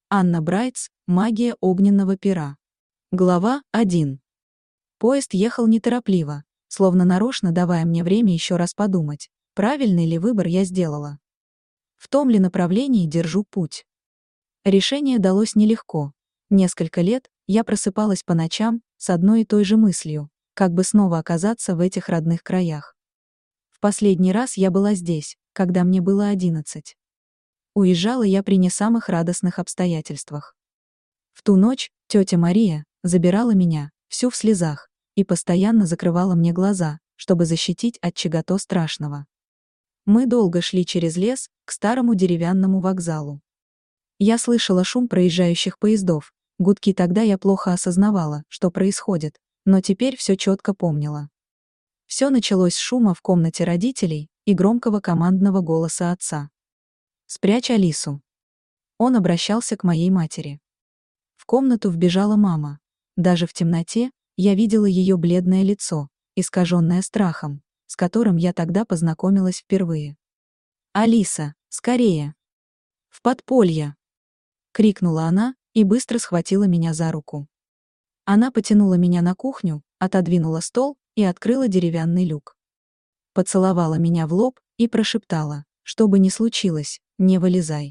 Анна Брайтс. Магия огненного пера. Глава 1. Поезд ехал неторопливо, словно нарочно давая мне время еще раз подумать, правильный ли выбор я сделала. В том ли направлении держу путь. Решение далось нелегко. Несколько лет я просыпалась по ночам с одной и той же мыслью, как бы снова оказаться в этих родных краях. В последний раз я была здесь, когда мне было 11. Уезжала я при не самых радостных обстоятельствах. В ту ночь тетя Мария забирала меня, всю в слезах, и постоянно закрывала мне глаза, чтобы защитить от чего-то страшного. Мы долго шли через лес к старому деревянному вокзалу. Я слышала шум проезжающих поездов, гудки тогда я плохо осознавала, что происходит, но теперь все четко помнила. Все началось с шума в комнате родителей и громкого командного голоса отца. «Спрячь Алису». Он обращался к моей матери. В комнату вбежала мама. Даже в темноте я видела ее бледное лицо, искаженное страхом, с которым я тогда познакомилась впервые. «Алиса, скорее! В подполье!» — крикнула она и быстро схватила меня за руку. Она потянула меня на кухню, отодвинула стол и открыла деревянный люк. Поцеловала меня в лоб и прошептала: «Что бы ни случилось, не вылезай».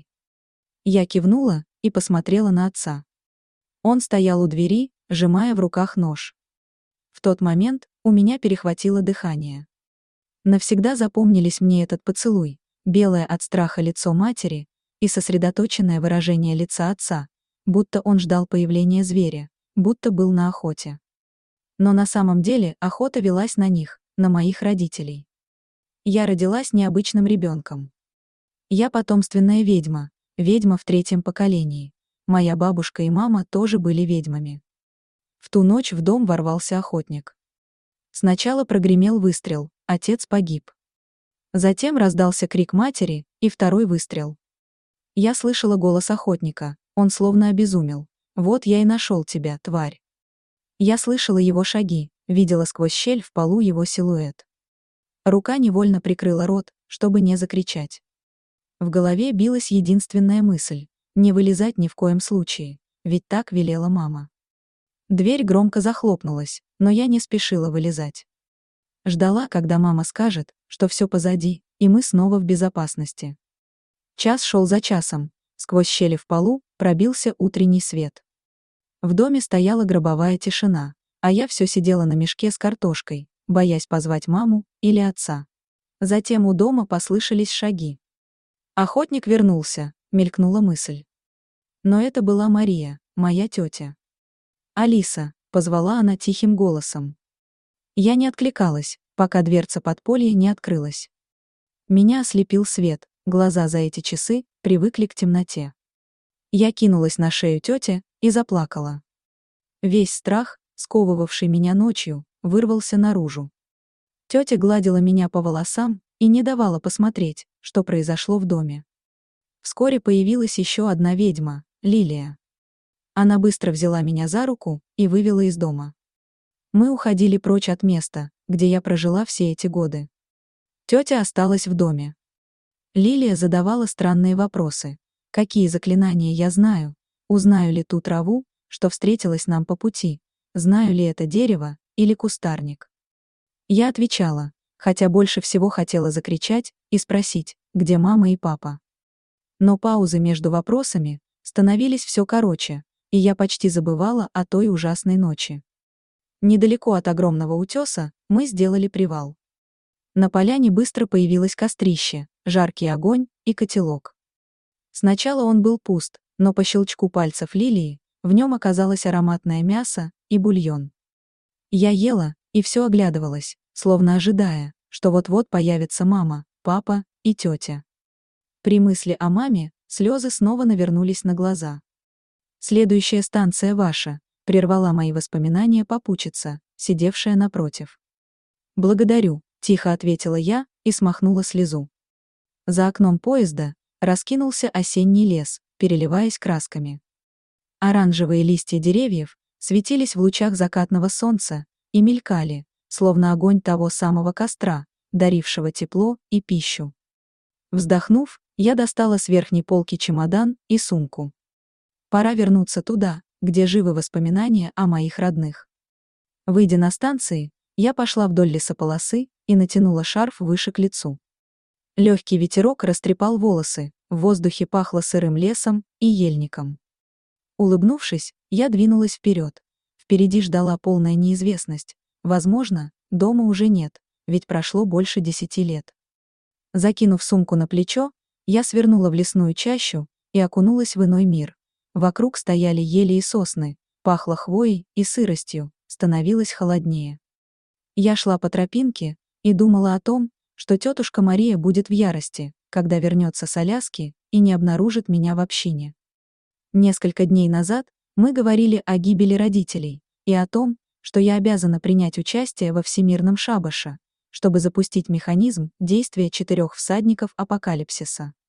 Я кивнула и посмотрела на отца. Он стоял у двери, сжимая в руках нож. В тот момент у меня перехватило дыхание. Навсегда запомнились мне этот поцелуй, белое от страха лицо матери и сосредоточенное выражение лица отца, будто он ждал появления зверя, будто был на охоте. Но на самом деле охота велась на них, на моих родителей. Я родилась необычным ребенком. Я потомственная ведьма, ведьма в 3-м поколении. Моя бабушка и мама тоже были ведьмами. В ту ночь в дом ворвался охотник. Сначала прогремел выстрел, отец погиб. Затем раздался крик матери и второй выстрел. Я слышала голос охотника, он словно обезумел. «Вот я и нашел тебя, тварь». Я слышала его шаги, видела сквозь щель в полу его силуэт. Рука невольно прикрыла рот, чтобы не закричать. В голове билась единственная мысль: не вылезать ни в коем случае, ведь так велела мама. Дверь громко захлопнулась, но я не спешила вылезать. Ждала, когда мама скажет, что все позади, и мы снова в безопасности. Час шел за часом, сквозь щели в полу пробился утренний свет. В доме стояла гробовая тишина, а я все сидела на мешке с картошкой, боясь позвать маму или отца. Затем у дома послышались шаги. «Охотник вернулся», — мелькнула мысль. Но это была Мария, моя тетя. «Алиса», — позвала она тихим голосом. Я не откликалась, пока дверца подполья не открылась. Меня ослепил свет, глаза за эти часы привыкли к темноте. Я кинулась на шею тете и заплакала. Весь страх, сковывавший меня ночью, вырвался наружу. Тетя гладила меня по волосам и не давала посмотреть, что произошло в доме. Вскоре появилась еще одна ведьма, Лилия. Она быстро взяла меня за руку и вывела из дома. Мы уходили прочь от места, где я прожила все эти годы. Тетя осталась в доме. Лилия задавала странные вопросы. Какие заклинания я знаю? Узнаю ли ту траву, что встретилась нам по пути? Знаю ли это дерево или кустарник? Я отвечала, хотя больше всего хотела закричать и спросить, где мама и папа. Но паузы между вопросами становились все короче, и я почти забывала о той ужасной ночи. Недалеко от огромного утеса мы сделали привал. На поляне быстро появилось кострище, жаркий огонь и котелок. Сначала он был пуст, но по щелчку пальцев Лилии в нем оказалось ароматное мясо и бульон. Я ела и все оглядывалась, словно ожидая, что вот-вот появится мама, папа и тетя. При мысли о маме слезы снова навернулись на глаза. «Следующая станция ваша», — прервала мои воспоминания попутчица, сидевшая напротив. «Благодарю», — тихо ответила я и смахнула слезу. За окном поезда раскинулся осенний лес, переливаясь красками. Оранжевые листья деревьев светились в лучах закатного солнца и мелькали, словно огонь того самого костра, дарившего тепло и пищу. Вздохнув, я достала с верхней полки чемодан и сумку. Пора вернуться туда, где живы воспоминания о моих родных. Выйдя на станции, я пошла вдоль лесополосы и натянула шарф выше к лицу. Легкий ветерок растрепал волосы, в воздухе пахло сырым лесом и ельником. Улыбнувшись, я двинулась вперед. Впереди ждала полная неизвестность. Возможно, дома уже нет, ведь прошло больше 10 лет. Закинув сумку на плечо, я свернула в лесную чащу и окунулась в иной мир. Вокруг стояли ели и сосны, пахло хвоей и сыростью, становилось холоднее. Я шла по тропинке и думала о том, что тетушка Мария будет в ярости, когда вернется с Аляски и не обнаружит меня в общине. Несколько дней назад мы говорили о гибели родителей и о том, что я обязана принять участие во всемирном шабаше, чтобы запустить механизм действия 4 всадников апокалипсиса.